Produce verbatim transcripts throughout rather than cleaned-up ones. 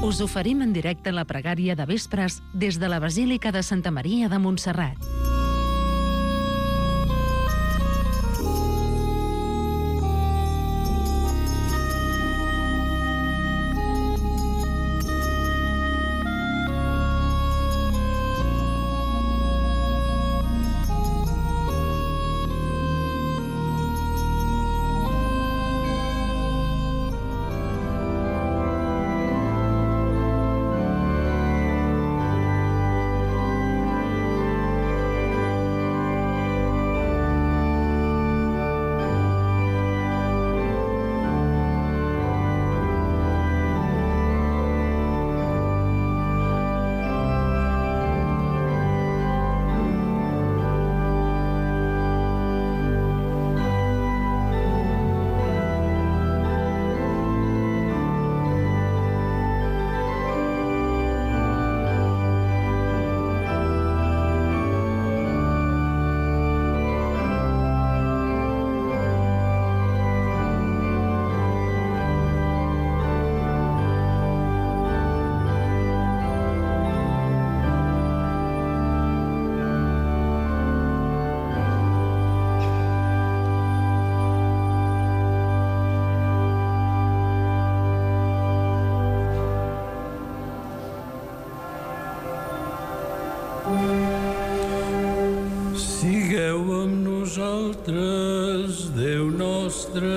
Us oferim en directe la pregària de vespres des de la Basílica de Santa Maria de Montserrat. Sigueu amb nosaltres, Déu nostre.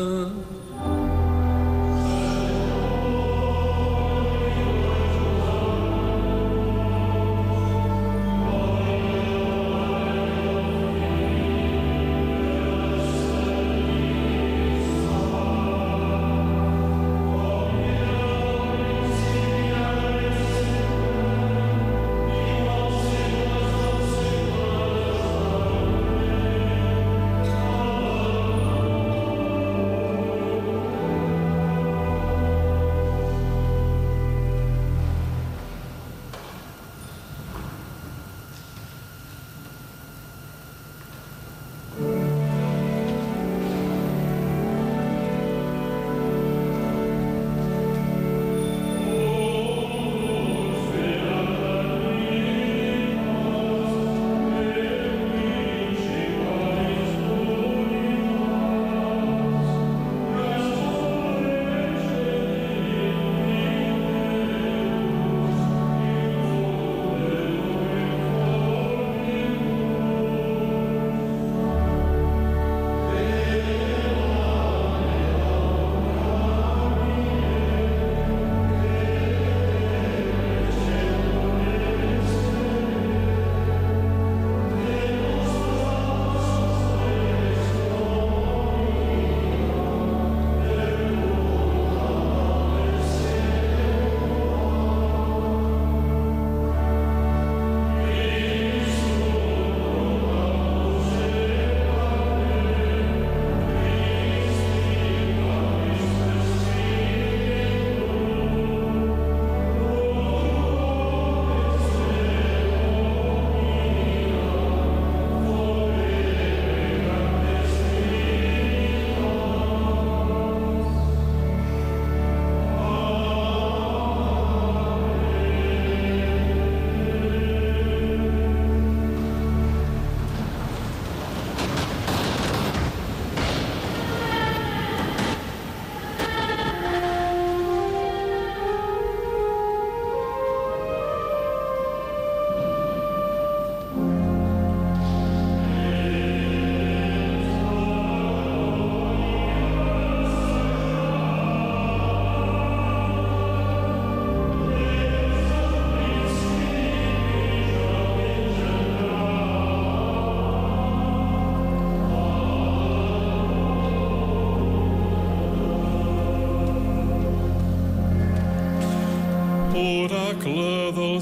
Oracle del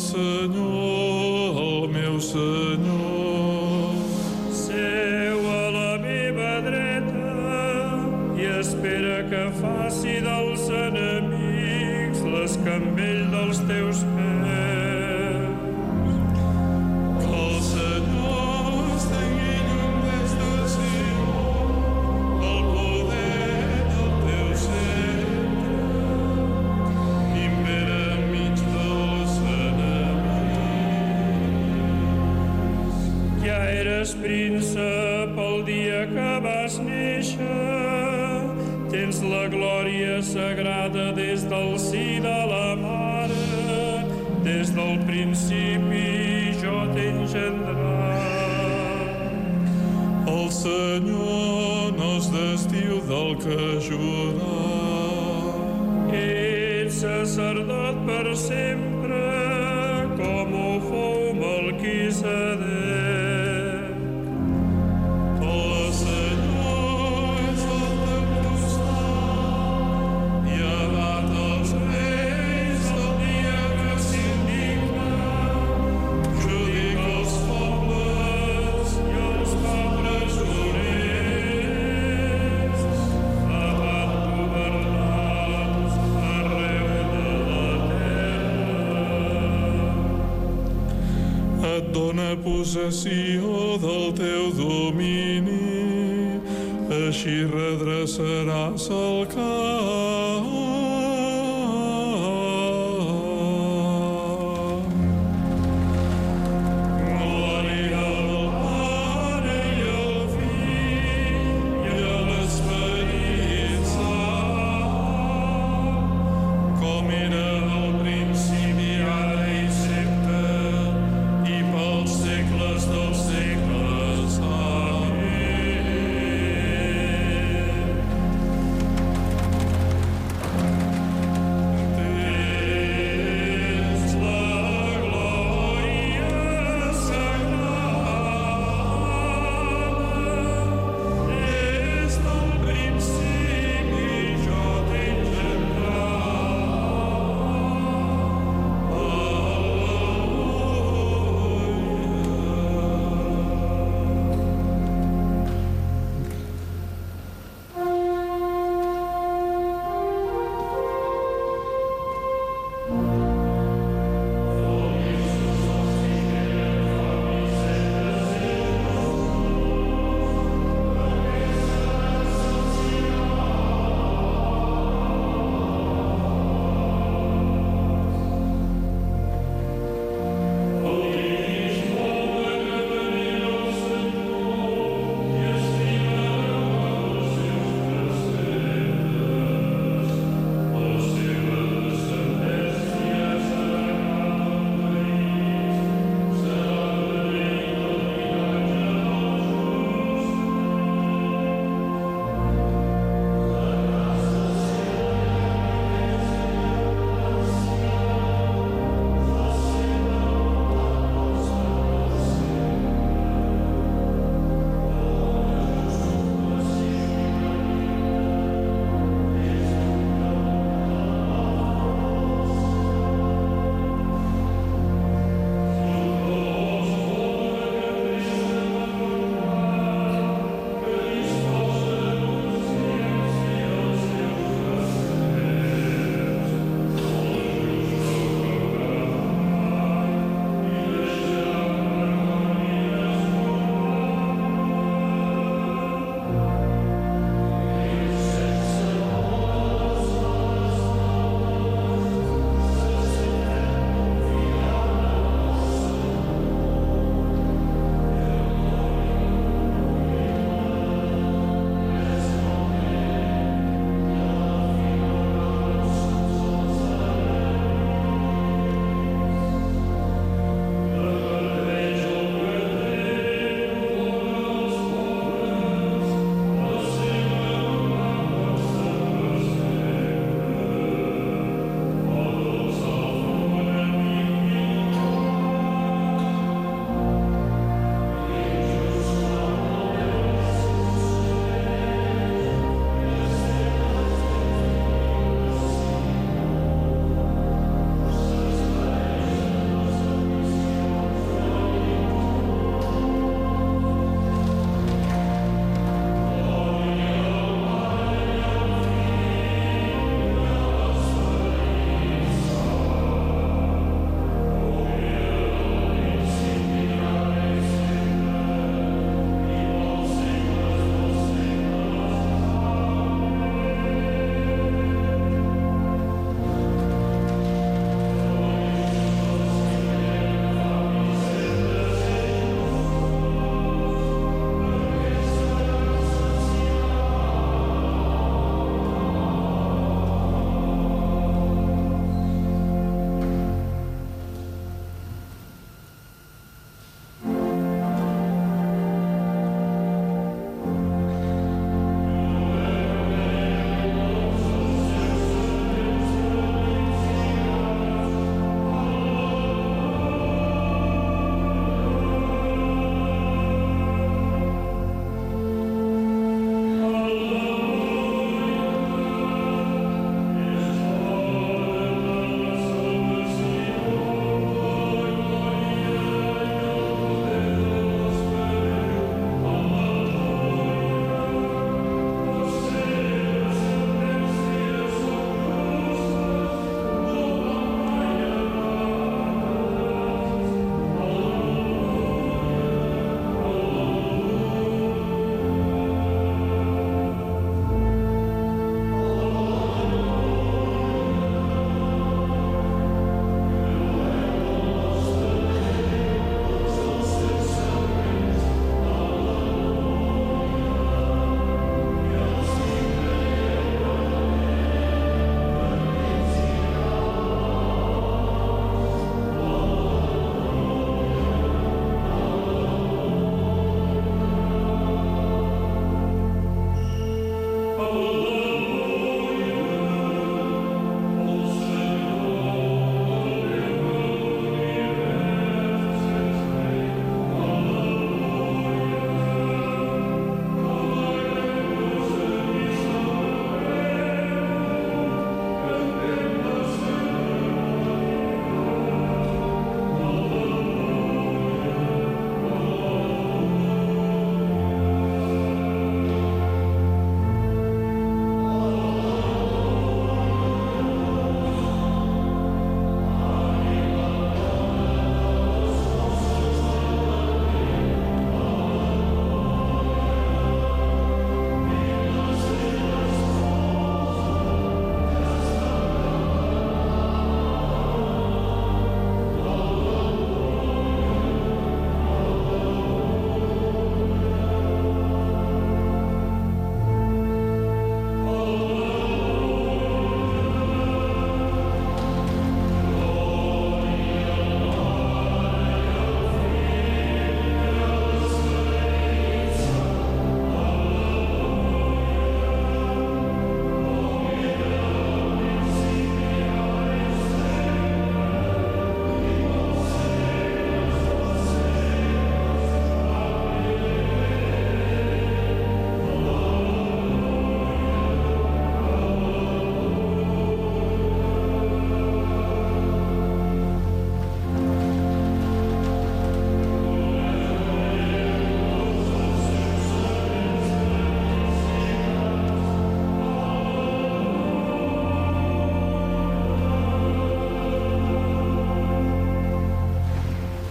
Senyor, el meu Senyor. Seu a la meva dreta i espera que faci dels enemics l'escambell dels teus peus. Que el Senyor estengui llum des del Sió, el poder del teu centre, i verem eres príncep el dia que vas néixer. Tens la glòria sagrada des del si de la mare. Des del principi jo t'he engendrat. El Senyor no es desdiu del que jurà. Ets sacerdot per sempre, com ho fou Melquisedec. El Senyor és al teu costat i abat els reis el dia que s'indigna. Judica els pobles i els fa presoners. Abat governants arreu de la terra. Et dóna possessió del teu domini, així redreçaràs el camp. Glòria al Pare i al Fill i a l'Esperit Sant, com era al principi, ara i sempre, i pels segles dels segles. Amén.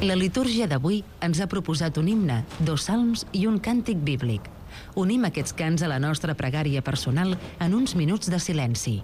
La litúrgia d'avui ens ha proposat un himne, dos salms i un càntic bíblic. Unim aquests cants a la nostra pregària personal en uns minuts de silenci.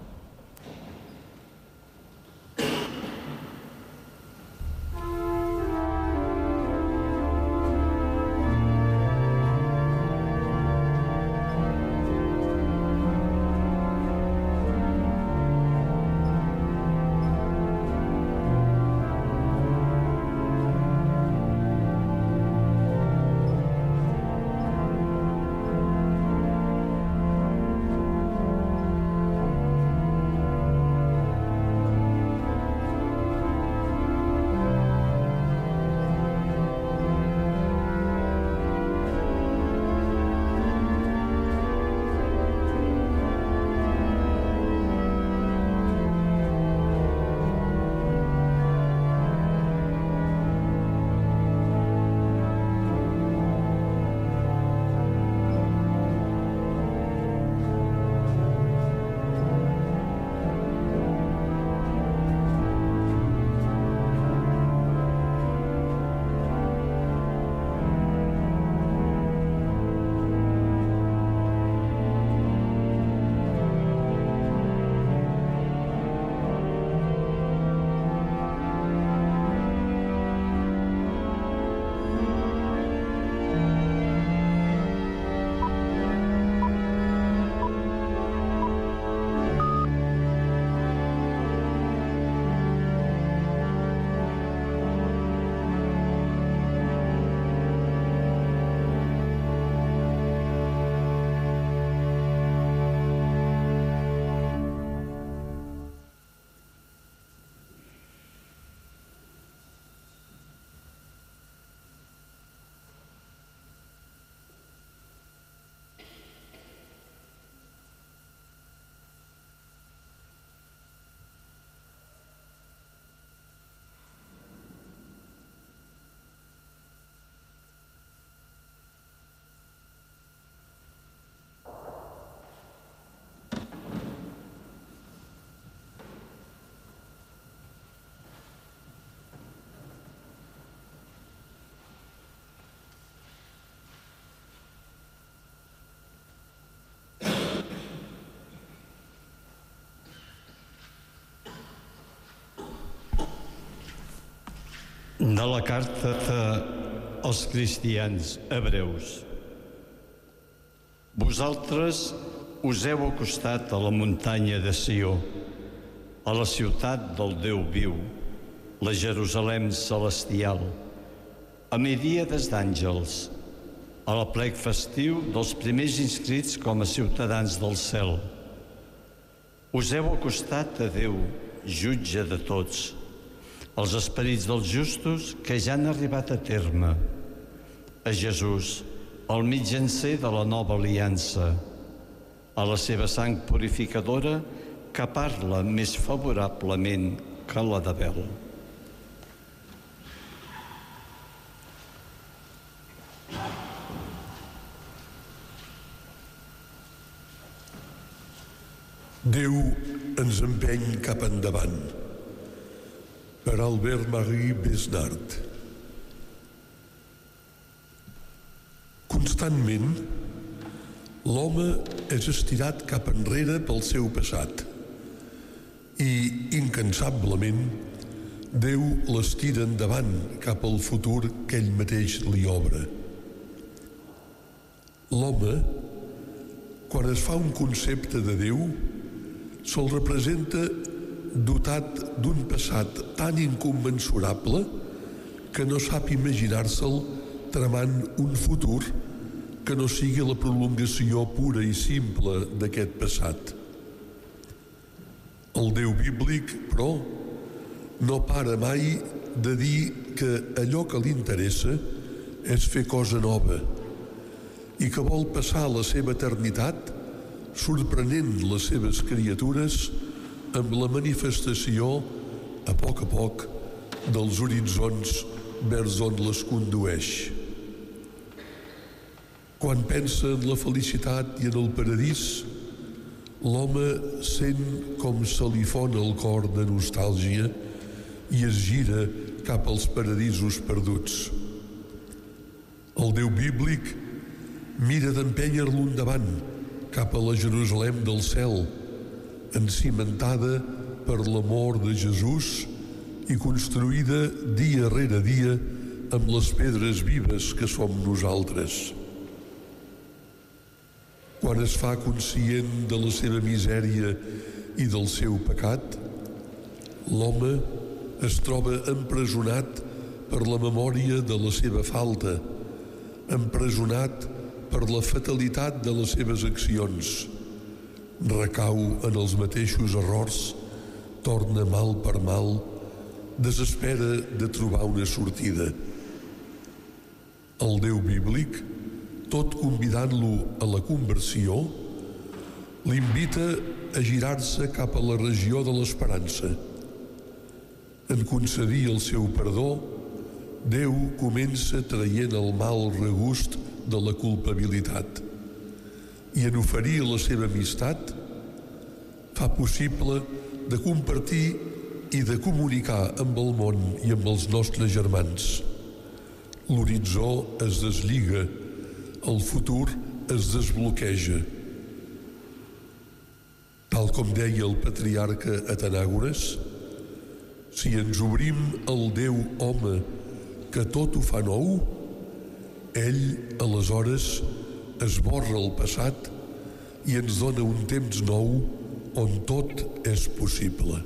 De la carta als cristians hebreus. Vosaltres us heu acostat a la muntanya de Sió, a la ciutat del Déu viu, la Jerusalem celestial, a miríades d'àngels, a l'aplec festiu dels primers inscrits com a ciutadans del cel. Us heu acostat a Déu, jutge de tots, als esperits dels justos que ja han arribat a terme, a Jesús, el mitjancer de la nova aliança, a la seva sang purificadora que parla més favorablement que la d'Abel. Déu ens empeny cap endavant. Per Albert-Marie Besnard. Constantment, l'home és estirat cap enrere pel seu passat i, incansablement, Déu l'estira endavant cap al futur que ell mateix li obre. L'home, quan es fa un concepte de Déu, se'l representa dotat d'un passat tan incommensurable que no sap imaginar-se'l tramant un futur que no sigui la prolongació pura i simple d'aquest passat. El Déu bíblic, però, no para mai de dir que allò que li interessa és fer cosa nova i que vol passar la seva eternitat sorprenent les seves criatures amb la manifestació, a poc a poc, dels horitzons vers on les condueix. Quan pensa en la felicitat i en el paradís, l'home sent com se li fon el cor de nostàlgia i es gira cap als paradisos perduts. El Déu bíblic mira d'empènyer-lo endavant cap a la Jerusalem del cel, encimentada per l'amor de Jesús i construïda dia rere dia amb les pedres vives que som nosaltres. Quan es fa conscient de la seva misèria i del seu pecat, l'home es troba empresonat per la memòria de la seva falta, empresonat per la fatalitat de les seves accions, recau en els mateixos errors, torna mal per mal, desespera de trobar una sortida. El Déu bíblic, tot convidant-lo a la conversió, l'invita a girar-se cap a la regió de l'esperança. En concedir el seu perdó, Déu comença traient el mal regust de la culpabilitat i en oferir la seva amistat fa possible de compartir i de comunicar amb el món i amb els nostres germans. L'horitzó es deslliga, el futur es desbloqueja. Tal com deia el patriarca Atenàgores, si ens obrim al Déu home que tot ho fa nou, ell, aleshores, esborra el passat i ens dona un temps nou on tot és possible.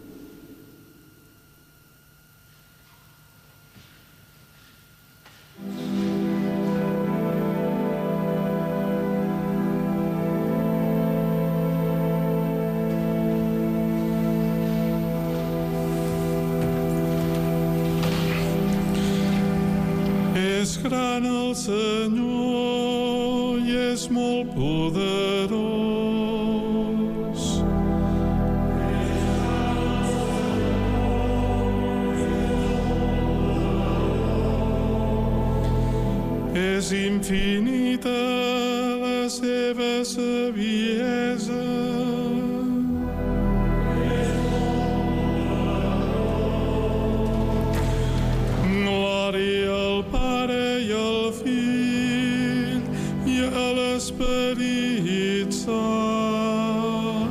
És gran el Senyor i és molt poderós. És infinita la seva saviesa. Glòria al Pare i al Fill i a l'Esperit Sant.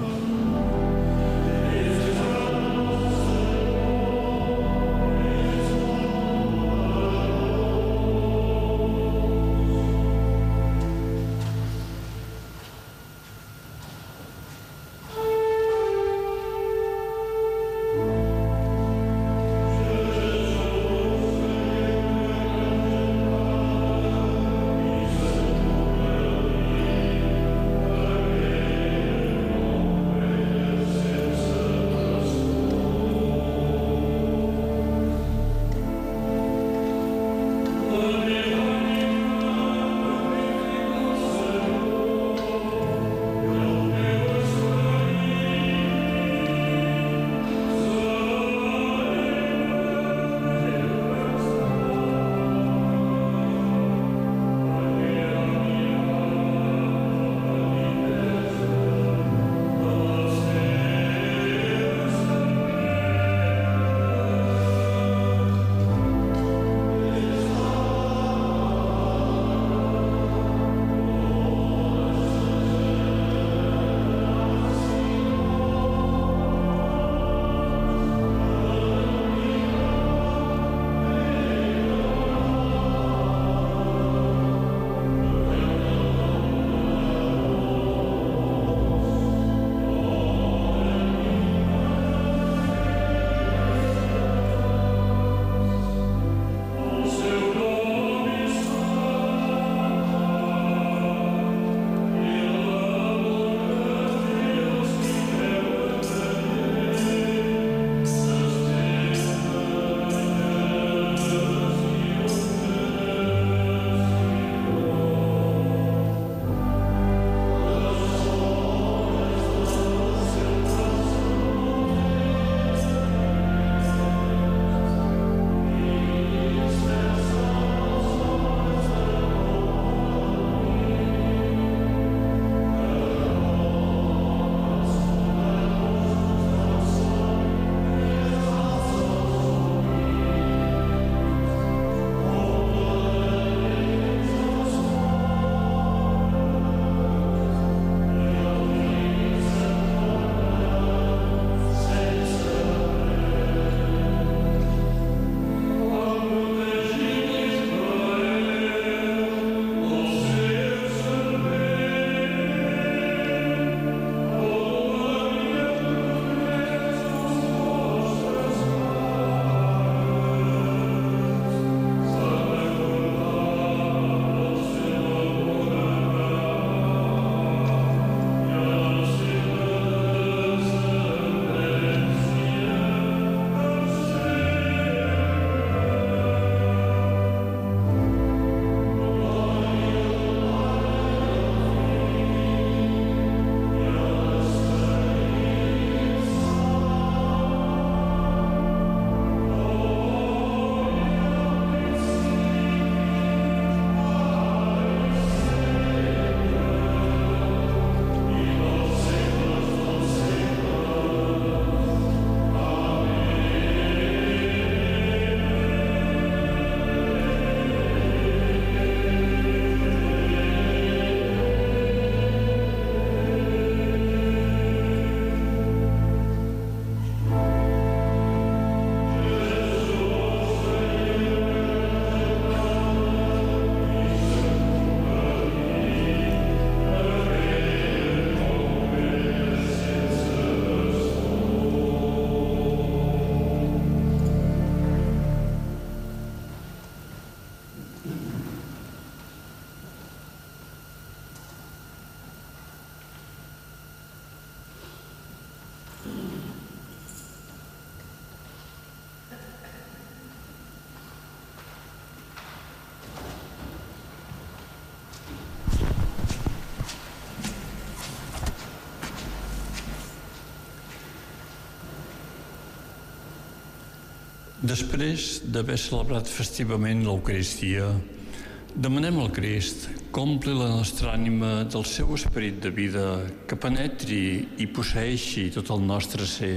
Després d'haver celebrat festivament l'Eucaristia, demanem al Crist que ompli la nostra ànima del seu esperit de vida, que penetri i posseeixi tot el nostre ser.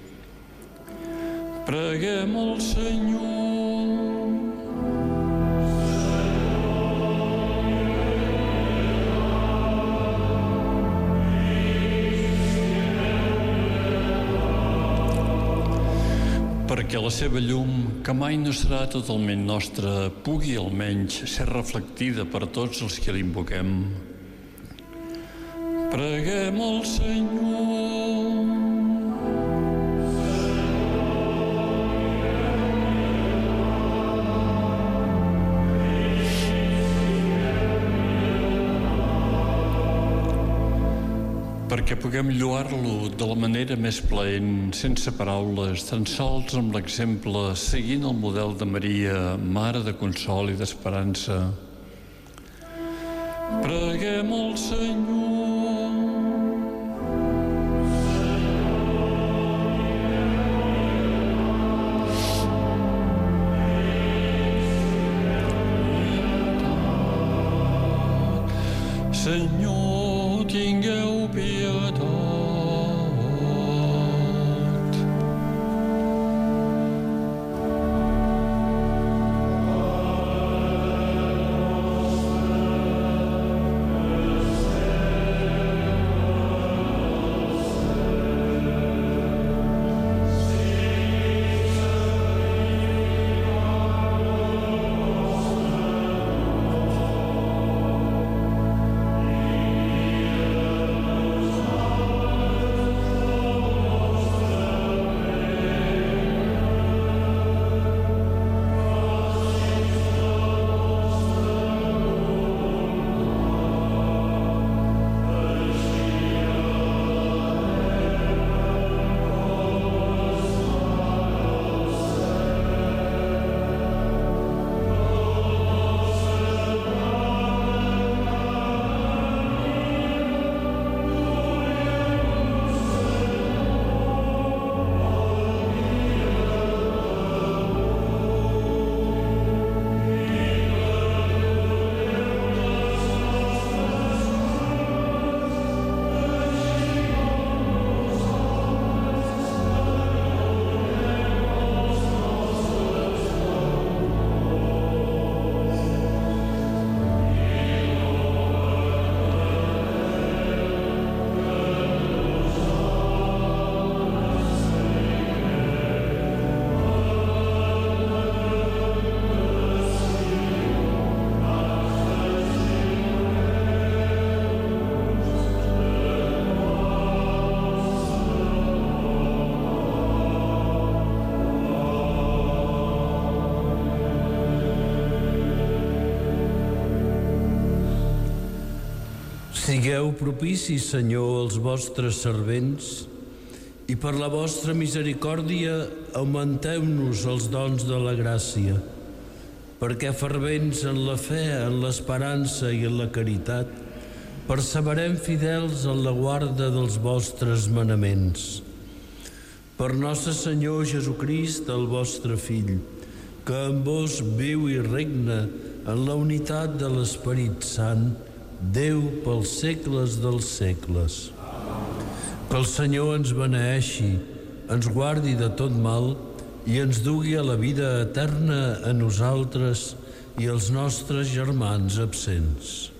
Preguem al Senyor. Perquè la seva llum, que mai no serà totalment nostra, pugui almenys ser reflectida per tots els que l'invoquem. Preguem al Senyor. Perquè puguem lloar-lo de la manera més plaent, sense paraules, tan sols amb l'exemple, seguint el model de Maria, mare de consol i d'esperança. Preguem al Senyor. Senyor, tingueu pietat. Sigueu propicis, Senyor, als vostres servents i per la vostra misericòrdia augmenteu-nos els dons de la gràcia, perquè fervents en la fe, en l'esperança i en la caritat, perseverem fidels en la guarda dels vostres manaments. Per nostre Senyor Jesucrist, el vostre Fill, que amb vos viu i regna en la unitat de l'Esperit Sant, Déu pels segles dels segles. Que el Senyor ens beneeixi, ens guardi de tot mal i ens dugui a la vida eterna a nosaltres i als nostres germans absents.